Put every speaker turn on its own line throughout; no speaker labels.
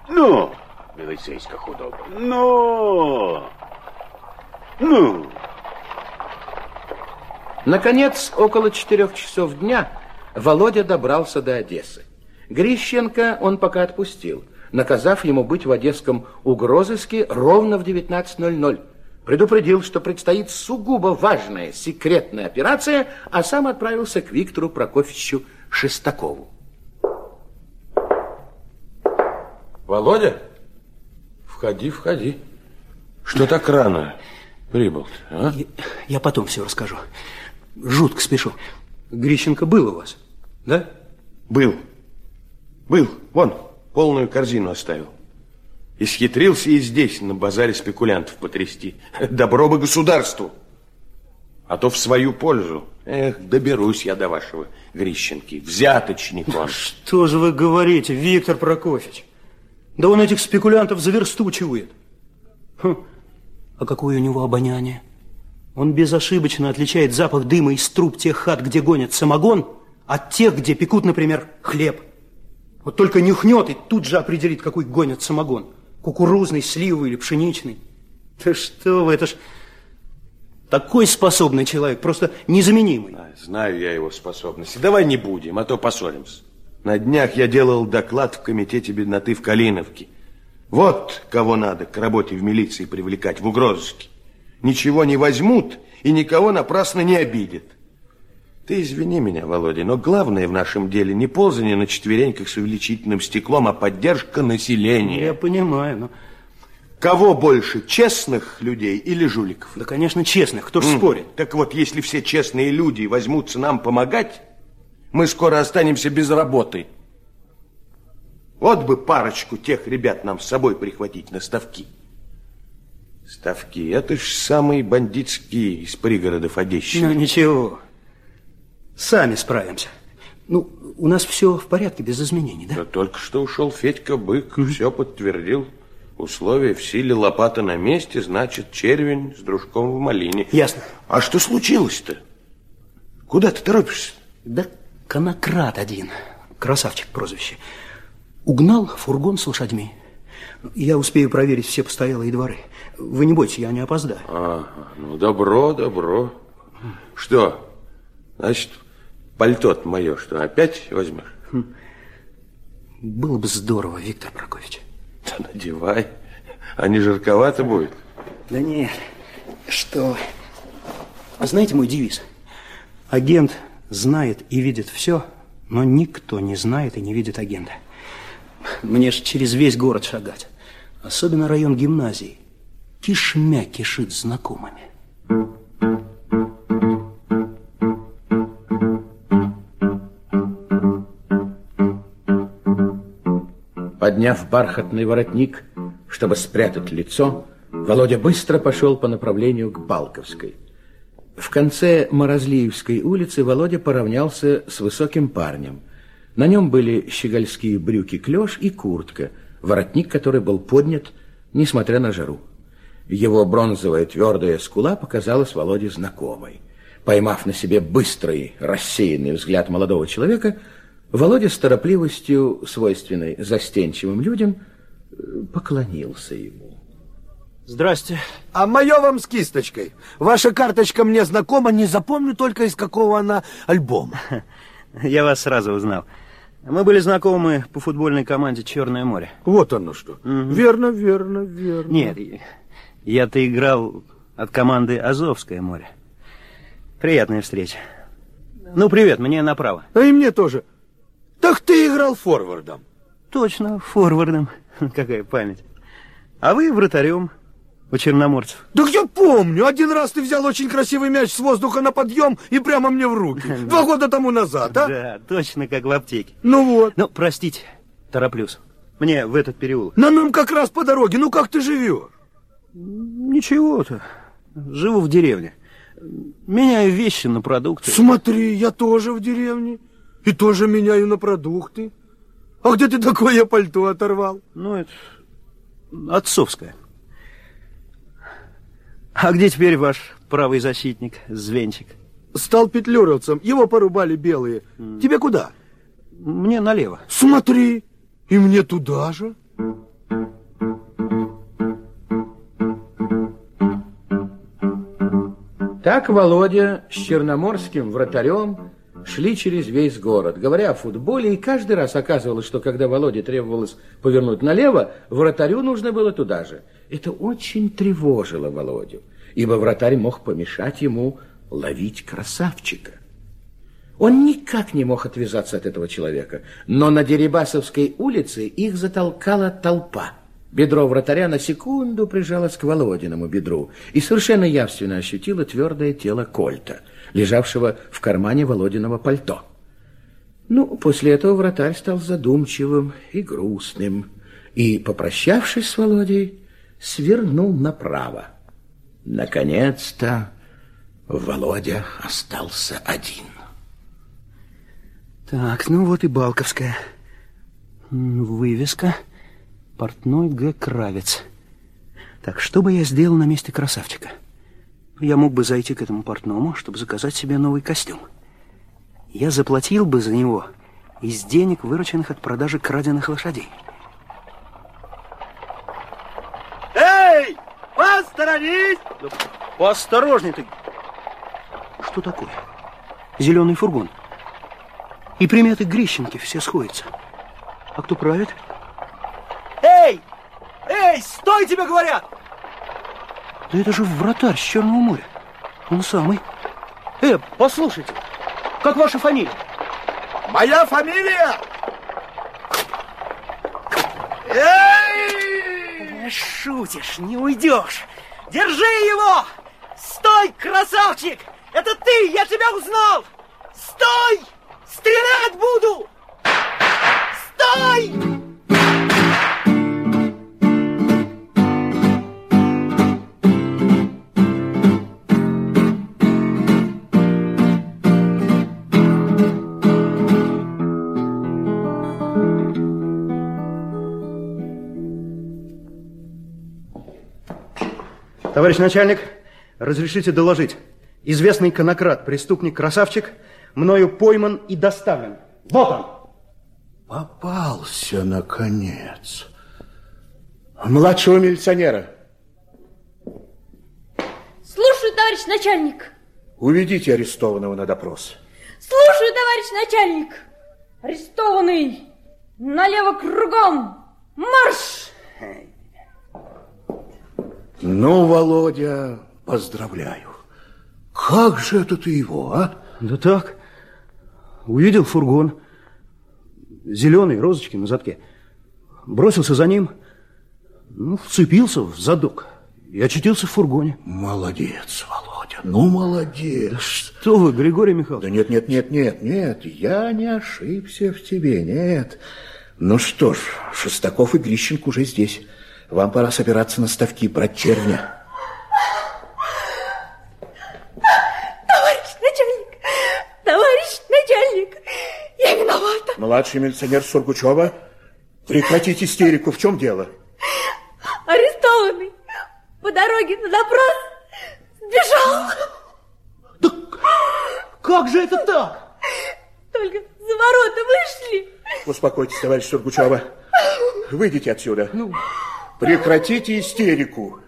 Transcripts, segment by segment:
Ну, милицейська худоба. Ну.
Наконец, около 4 часов дня Володя добрался до Одессы. Грищенко он пока отпустил, наказав ему быть в одесском угрозыске ровно в 19:00. Предупредил, что предстоит сугубо важная секретная операция, а сам отправился к Виктору Прокофьевичу Шестакову.
Володя, входи. Что так рано прибыл-то, а?
Я потом все расскажу. Жутко спешу. Грищенко был у вас, да?
Был. Вон, полную корзину оставил. Исхитрился и здесь, на базаре спекулянтов, потрясти. Добро бы государству. А то в свою пользу. Доберусь я до вашего Грищенки. Взяточник он.
Что же вы говорите, Виктор Прокофьевич? Да он этих спекулянтов за версту чует. А какое у него обоняние? Он безошибочно отличает запах дыма из труб тех хат, где гонят самогон, от тех, где пекут, например, хлеб. Вот только нюхнет и тут же определит, какой гонят самогон. Кукурузный, сливовый или пшеничный. Да что вы, это ж такой способный человек, просто незаменимый.
Знаю я его способности. Давай не будем, а то поссоримся. На днях я делал доклад в комитете бедноты в Калиновке. Вот кого надо к работе в милиции привлекать, в угрозыске. Ничего не возьмут и никого напрасно не обидят. Ты извини меня, Володя, но главное в нашем деле не ползание на четвереньках с увеличительным стеклом, а поддержка населения.
Я понимаю, но...
Кого больше, честных людей или жуликов?
Да, конечно, честных, кто ж спорит.
Так вот, если все честные люди возьмутся нам помогать, мы скоро останемся без работы. Вот бы парочку тех ребят нам с собой прихватить на ставки. Ставки, это ж самые бандитские из пригородов Одещины.
Ну, ничего. Сами справимся. Ну, у нас все в порядке, без изменений, да?
Да только что ушел Федька Бык, все подтвердил. Условия в силе, лопата на месте, значит, червень с дружком в малине.
Ясно.
А что случилось-то? Куда ты торопишься?
Да конократ один, красавчик прозвище, угнал фургон с лошадьми. Я успею проверить все постоялые дворы. Вы не бойтесь, я не опоздаю.
Ну, добро. Что, значит, пальто мое, что, опять возьмешь?
Было бы здорово, Виктор Прокофьевич.
Да надевай, а не жарковато будет?
Да нет, что вы. А знаете мой девиз? Агент знает и видит все, но никто не знает и не видит агента. Мне ж через весь город шагать. Особенно район гимназии. Кишмя кишит знакомыми.
Подняв бархатный воротник, чтобы спрятать лицо, Володя быстро пошел по направлению к Балковской. В конце Морозлиевской улицы Володя поравнялся с высоким парнем. На нем были щегольские брюки-клеш и куртка, воротник который был поднят, несмотря на жару. Его бронзовая твердая скула показалась Володе знакомой. Поймав на себе быстрый, рассеянный взгляд молодого человека, Володя с торопливостью, свойственной застенчивым людям, поклонился ему.
Здрасте.
А мое вам с кисточкой. Ваша карточка мне знакома, не запомню только из какого она альбома.
Я вас сразу узнал. Мы были знакомы по футбольной команде «Черное море».
Вот оно что. Верно.
Нет, я-то играл от команды «Азовское море». Приятная встреча. Ну, привет, мне направо.
А и мне тоже. Так ты играл форвардом.
Точно, форвардом. Какая память. А вы вратарем у черноморцев.
Да я помню. Один раз ты взял очень красивый мяч с воздуха на подъем и прямо мне в руки. 2 года тому назад, а?
Да, точно как в аптеке.
Ну вот.
Ну, простите, тороплюсь. Мне в этот переулок.
На нам как раз по дороге. Ну, как ты живешь?
Ничего-то. Живу в деревне. Меняю вещи на продукты.
Смотри, я тоже в деревне. И тоже меняю на продукты. А где ты такое пальто оторвал?
Ну, это отцовское. А где теперь ваш правый защитник, Звенчик?
Стал петлюровцем. Его порубали белые. Тебе куда?
Мне налево.
Смотри, и мне туда же.
Так Володя с черноморским вратарем шли через весь город, говоря о футболе, и каждый раз оказывалось, что когда Володе требовалось повернуть налево, вратарю нужно было туда же. Это очень тревожило Володю, ибо вратарь мог помешать ему ловить красавчика. Он никак не мог отвязаться от этого человека, но на Дерибасовской улице их затолкала толпа. Бедро вратаря на секунду прижалось к Володиному бедру и совершенно явственно ощутило твердое тело Кольта, лежавшего в кармане Володиного пальто. После этого вратарь стал задумчивым и грустным, и, попрощавшись с Володей, свернул направо. Наконец-то Володя остался один.
Так, вот и Балковская. Вывеска. Портной Г. Кравец. Так, что бы я сделал на месте красавчика? Я мог бы зайти к этому портному, чтобы заказать себе новый костюм. Я заплатил бы за него из денег, вырученных от продажи краденых лошадей.
Эй, посторонись!
Да поосторожней ты. Что такое? Зеленый фургон. И приметы Грищенки все сходятся. А кто правит?
Эй! Эй, стой, тебе говорят!
Да это же вратарь с Черного моря. Он самый. Послушайте, как ваша фамилия?
Моя фамилия? Эй!
Шутишь, не уйдешь. Держи его! Стой, красавчик! Это ты, я тебя узнал! Стой! Стрелять буду! Стой! Товарищ начальник, разрешите доложить. Известный конокрад, преступник-красавчик, мною пойман и доставлен. Вот он.
Попался, наконец. Младшего милиционера.
Слушаю, товарищ начальник.
Уведите арестованного на допрос.
Слушаю, товарищ начальник. Арестованный. Налево кругом. Марш!
Володя, поздравляю. Как же это ты его, а?
Да так. Увидел фургон. Зеленый, розочки на задке. Бросился за ним. Вцепился в задок. И очутился в фургоне.
Молодец, Володя, молодец.
Да что вы, Григорий Михайлович?
Да нет, я не ошибся в тебе, нет. Ну что ж, Шестаков и Грищенко уже здесь. Вам пора собираться на ставки, брать червня.
Товарищ начальник, я виновата.
Младший милиционер Сургучева, прекратите истерику, в чем дело?
Арестованный по дороге на допрос сбежал.
Да как же это так?
Только за ворота вышли.
Успокойтесь, товарищ Сургучева. Выйдите отсюда. Прекратите истерику.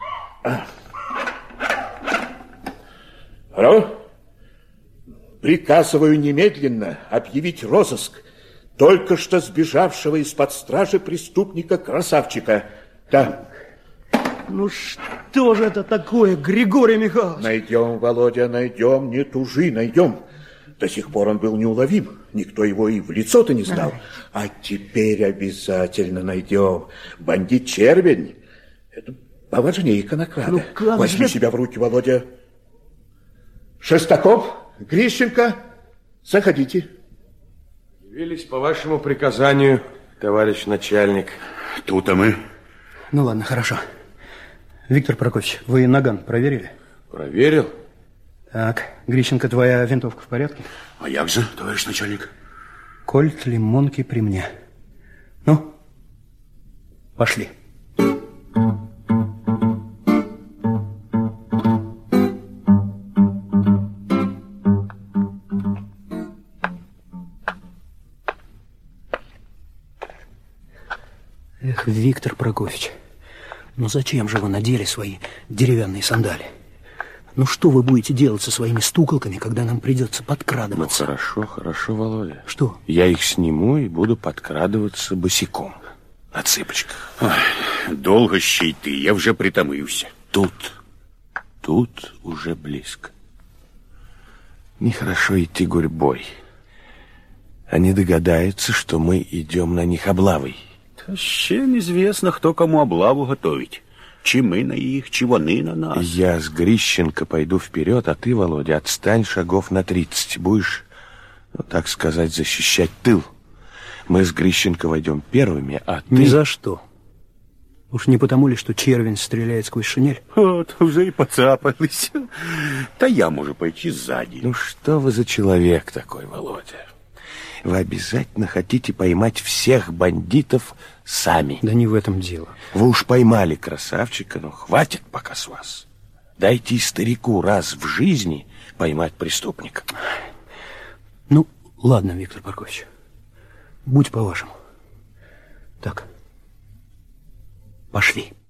Алло? Приказываю немедленно объявить розыск только что сбежавшего из-под стражи преступника-красавчика. Да.
Что же это такое, Григорий Михайлович?
Найдем, Володя, найдем, не тужи, найдем. До сих пор он был неуловим, никто его и в лицо-то не знал. А теперь обязательно найдем. Бандит Червень, это поважнее конокрада. Возьми себя в руки, Володя. Шестаков, Грищенко, заходите.
Явились по вашему приказанию, товарищ начальник.
Тут-то мы.
Ну ладно, хорошо. Виктор Прокофьевич, вы наган проверили?
Проверил.
Так, Грищенко, твоя винтовка в порядке?
А як же, товарищ начальник?
Кольт лимонки при мне. Ну, пошли. Эх, Виктор Прокофьевич, ну зачем же вы надели свои деревянные сандали? Ну что вы будете делать со своими стуколками, когда нам придется
Ну,
подкрадываться?
хорошо, хорошо, Володя.
Что?
Я их сниму и буду подкрадываться босиком. На цыпочках.
Долго щей ты, я вже притомився.
Тут уже близко. Нехорошо идти гурьбой. Они догадаются, что мы идем на них облавой.
Та ще неізвісно, хто кому облаву готовить. Чи ми на їх, чи вони на нас.
Я с Грищенко пойду вперед, а ты, Володя, отстань шагов на 30. Будешь, ну, так сказать, защищать тыл. Мы с Грищенко войдем первыми, а ты...
Ни за что. Уж не потому ли, что червень стреляет сквозь шинель?
От, вже і поцапалися. Та я можу пойти сзади.
Ну что вы за человек такой, Володя? Вы обязательно хотите поймать всех бандитов сами.
Да не в этом дело.
Вы уж поймали красавчика, но хватит пока с вас. Дайте старику раз в жизни поймать преступника.
Ну, ладно, Виктор Прокофьевич. Будь по-вашему. Так. Пошли.